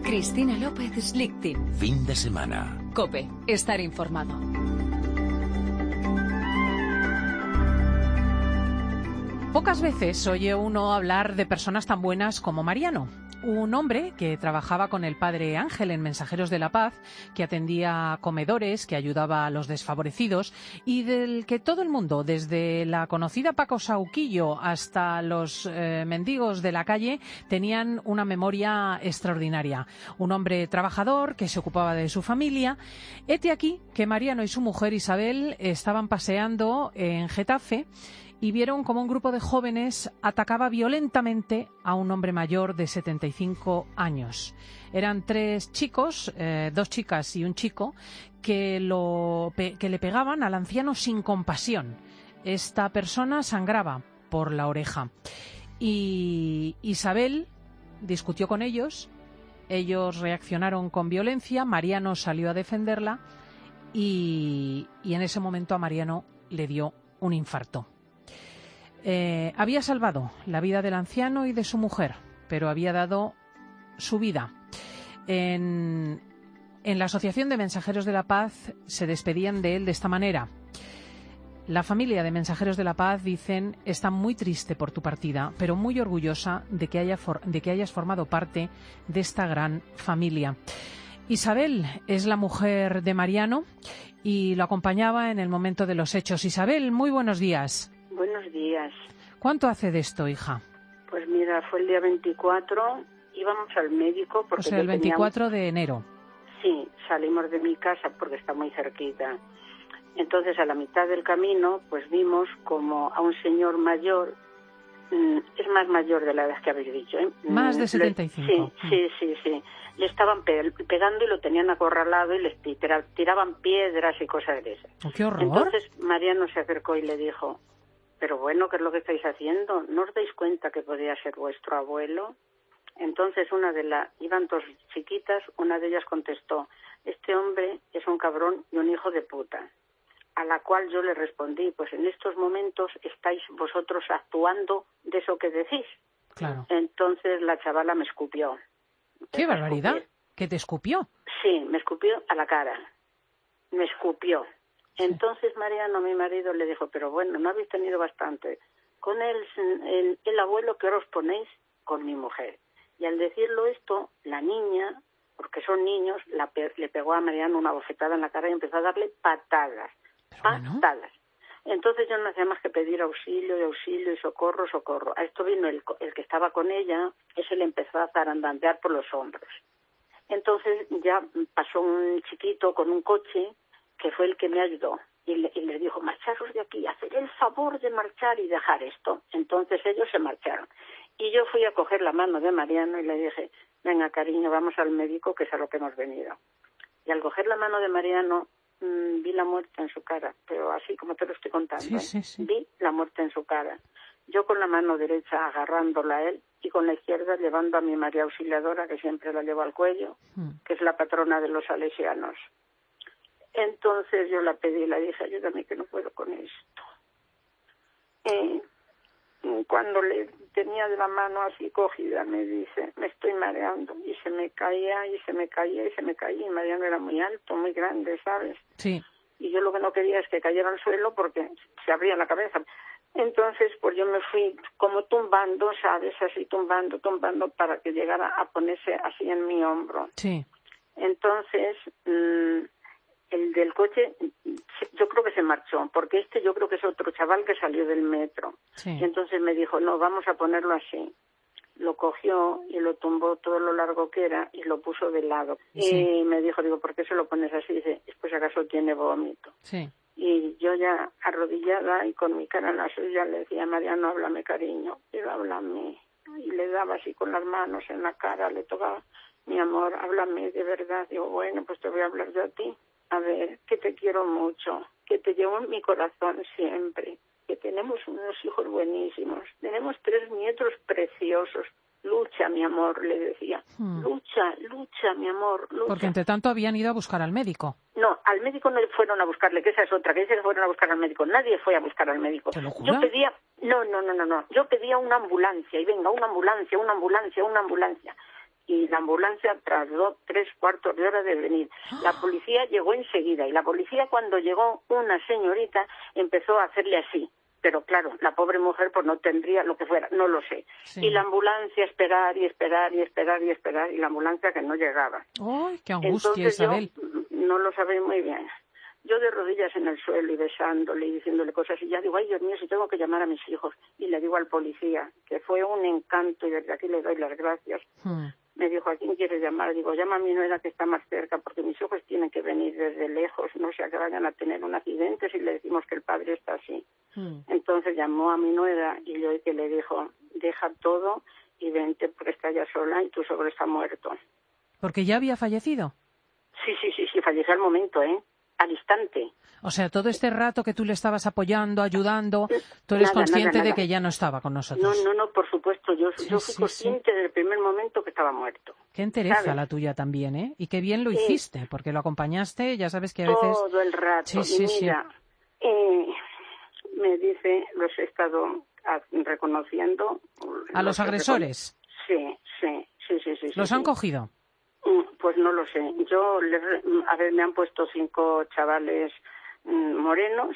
Cristina López Slichting. Fin de semana. COPE. Estar informado. Pocas veces oye uno hablar de personas tan buenas como Mariano. Un hombre que trabajaba con el padre Ángel en Mensajeros de la Paz, que atendía comedores, que ayudaba a los desfavorecidos y del que todo el mundo, desde la conocida Paco Sauquillo hasta los mendigos de la calle, tenían una memoria extraordinaria. Un hombre trabajador que se ocupaba de su familia. Hete aquí que Mariano y su mujer Isabel estaban paseando en Getafe y vieron como un grupo de jóvenes atacaba violentamente a un hombre mayor de 75 años. Eran 3 chicos, 2 chicas y un chico, que le pegaban al anciano sin compasión. Esta persona sangraba por la oreja. Y Isabel discutió con ellos reaccionaron con violencia, Mariano salió a defenderla y en ese momento a Mariano le dio un infarto. Había salvado la vida del anciano y de su mujer, pero había dado su vida. En la Asociación de Mensajeros de la Paz se despedían de él de esta manera. La familia de Mensajeros de la Paz, dicen, está muy triste por tu partida, pero muy orgullosa de que hayas formado parte de esta gran familia. Isabel es la mujer de Mariano y lo acompañaba en el momento de los hechos. Isabel, muy buenos días. Buenos días. ¿Cuánto hace de esto, hija? Pues mira, fue el día 24, íbamos al médico porque... O sea, el 24 de enero. Sí, salimos de mi casa porque está muy cerquita. Entonces, a la mitad del camino, pues vimos como a un señor mayor, es más mayor de la edad que habéis dicho, ¿eh? Más de 75. Sí. Le estaban pegando y lo tenían acorralado y les tiraban piedras y cosas de esas. ¡Oh, qué horror! Entonces, Mariano se acercó y le dijo... Pero bueno, ¿qué es lo que estáis haciendo? ¿No os dais cuenta que podía ser vuestro abuelo? Entonces iban 2 chiquitas, una de ellas contestó, este hombre es un cabrón y un hijo de puta. A la cual yo le respondí, pues en estos momentos estáis vosotros actuando de eso que decís. Claro. Entonces la chavala me escupió. ¡Qué barbaridad! ¿Que te escupió? Sí, me escupió a la cara. Me escupió. Entonces Mariano, mi marido, le dijo, pero bueno, ¿no habéis tenido bastante? Con el abuelo que ahora os ponéis con mi mujer. Y al decirlo esto, la niña, porque son niños, le pegó a Mariano una bofetada en la cara y empezó a darle patadas. Patadas. Entonces yo no hacía más que pedir auxilio y socorro. A esto vino el que estaba con ella, ese le empezó a zarandandear por los hombros. Entonces ya pasó un chiquito con un coche, que fue el que me ayudó, y les dijo, marcharos de aquí, hacer el favor de marchar y dejar esto. Entonces ellos se marcharon. Y yo fui a coger la mano de Mariano y le dije, venga, cariño, vamos al médico, que es a lo que hemos venido. Y al coger la mano de Mariano, vi la muerte en su cara, pero así como te lo estoy contando, sí. Vi la muerte en su cara. Yo con la mano derecha agarrándola a él y con la izquierda llevando a mi María Auxiliadora, que siempre la llevo al cuello, que es la patrona de los salesianos. Entonces yo la pedí, le dije, ayúdame que no puedo con esto. Cuando le tenía de la mano así cogida, me dice, me estoy mareando. Y se me caía. Y Mariano era muy alto, muy grande, ¿sabes? Sí. Y yo lo que no quería es que cayera al suelo porque se abría la cabeza. Entonces, pues yo me fui como tumbando, ¿sabes? Así tumbando, para que llegara a ponerse así en mi hombro. Sí. Entonces... el del coche, yo creo que se marchó, porque yo creo que es otro chaval que salió del metro. Sí. Y entonces me dijo, no, vamos a ponerlo así. Lo cogió y lo tumbó todo lo largo que era y lo puso de lado. Sí. Y me dijo, ¿por qué se lo pones así? Dice, pues acaso tiene vómito. Sí. Y yo ya arrodillada y con mi cara en la suya le decía, Mariano, háblame, cariño, pero háblame. Y le daba así con las manos en la cara, le tocaba, mi amor, háblame de verdad. Digo, bueno, pues te voy a hablar yo a ti. A ver, que te quiero mucho, que te llevo en mi corazón siempre, que tenemos unos hijos buenísimos, tenemos 3 nietos preciosos. Lucha, mi amor, le decía. Lucha, mi amor, lucha. Porque entre tanto habían ido a buscar al médico. No, al médico no fueron a buscarle, que esa es otra, que dice que fueron a buscar al médico. Nadie fue a buscar al médico. ¿Te lo juro? Yo pedía, no. Yo pedía una ambulancia, y venga, una ambulancia. y la ambulancia tardó 3/4 de hora de venir. La policía llegó enseguida y la policía cuando llegó una señorita empezó a hacerle así. Pero claro, la pobre mujer pues no tendría lo que fuera, no lo sé. Sí. Y la ambulancia esperar y la ambulancia que no llegaba. ¡Ay, qué angustia, Entonces Isabel! yo no lo sabía muy bien. Yo de rodillas en el suelo y besándole y diciéndole cosas y ya digo, ay Dios mío, si tengo que llamar a mis hijos. Y le digo al policía, que fue un encanto y desde aquí le doy las gracias. Me dijo, ¿a quién quieres llamar? Digo, llama a mi nuera que está más cerca porque mis hijos tienen que venir desde lejos, no sea que vayan a tener un accidente si le decimos que el padre está así. Entonces llamó a mi nuera y yo que le dijo, deja todo y vente porque está ya sola y tu suegro está muerto. ¿Porque ya había fallecido? Sí, falleció al momento, al instante. O sea, todo este rato que tú le estabas apoyando, ayudando, tú eres consciente nada. de que ya no estaba con nosotros. No, por supuesto. Yo fui consciente desde el primer momento que estaba muerto. Qué entereza, ¿sabes? La tuya también, ¿eh? Y qué bien lo hiciste, porque lo acompañaste, ya sabes que a veces... Todo el rato. Sí, y mira, me dice, los he estado reconociendo. ¿A los agresores? Sí. ¿Los han cogido? Pues no lo sé. Me han puesto 5 chavales morenos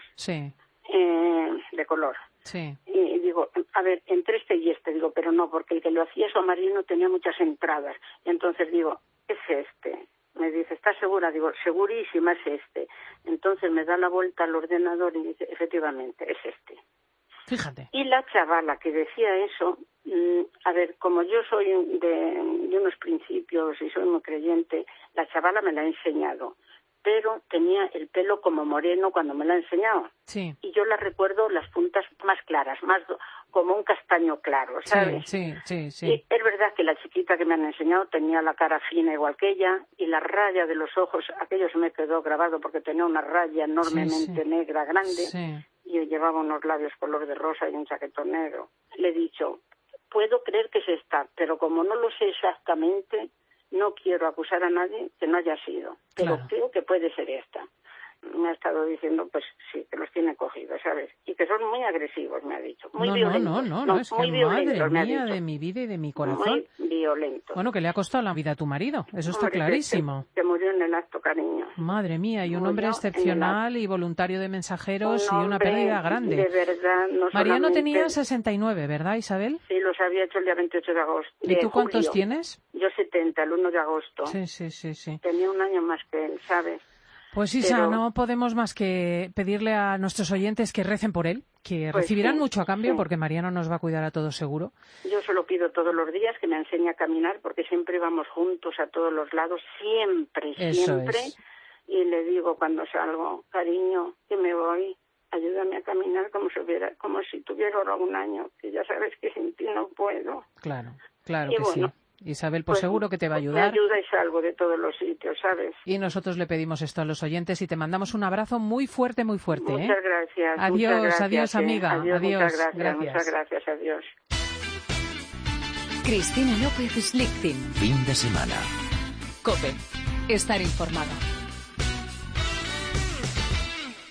de color. Sí. Y digo, a ver, entre este y este, digo, pero no, porque el que lo hacía su marino tenía muchas entradas. Y entonces digo, es este. Me dice, ¿estás segura? Digo, segurísima, es este. Entonces me da la vuelta al ordenador y dice, efectivamente, es este. Fíjate. Y la chavala que decía eso, a ver, como yo soy de unos principios y soy muy creyente, la chavala me la ha enseñado, pero tenía el pelo como moreno cuando me la ha enseñado. Sí. Y yo la recuerdo las puntas más claras, más como un castaño claro, ¿sabes? Sí. Y es verdad que la chiquita que me han enseñado tenía la cara fina igual que ella y la raya de los ojos, aquello se me quedó grabado porque tenía una raya enormemente negra, grande. Sí. Y llevaba unos labios color de rosa y un chaquetón negro. Le he dicho, puedo creer que es esta, pero como no lo sé exactamente, no quiero acusar a nadie que no haya sido. Pero creo que puede ser esta. Me ha estado diciendo, pues sí, que los tiene cogidos, ¿sabes? Y que son muy agresivos, me ha dicho. Muy violentos. No, es muy que madre me ha mía dicho. de mi vida y de mi corazón. Muy violentos. Bueno, que le ha costado la vida a tu marido, eso está clarísimo. Que murió en el acto, cariño. Madre mía, y un hombre excepcional y voluntario de mensajeros y una pérdida grande. De verdad, no Mariano solamente... tenía 69, ¿verdad, Isabel? Sí, los había hecho el día 28 de agosto. ¿Y tú cuántos julio. tienes? Yo 70, el 1 de agosto. Sí. Tenía un año más que él, ¿sabes? Pues Isa, no podemos más que pedirle a nuestros oyentes que recen por él, que pues recibirán mucho a cambio porque Mariano nos va a cuidar a todos seguro. Yo se lo pido todos los días, que me enseñe a caminar porque siempre vamos juntos a todos los lados, siempre. Y le digo cuando salgo, cariño, que me voy, ayúdame a caminar como si tuviera ahora un año, que ya sabes que sin ti no puedo. Claro y que bueno, sí. Isabel, pues seguro que te va a ayudar. Me ayuda y salgo de todos los sitios, ¿sabes? Y nosotros le pedimos esto a los oyentes y te mandamos un abrazo muy fuerte, muy fuerte. Muchas gracias. Adiós, amiga. Adiós. Muchas gracias, adiós. Cristina López Schlichting. Fin de semana. COPE. Estar informado.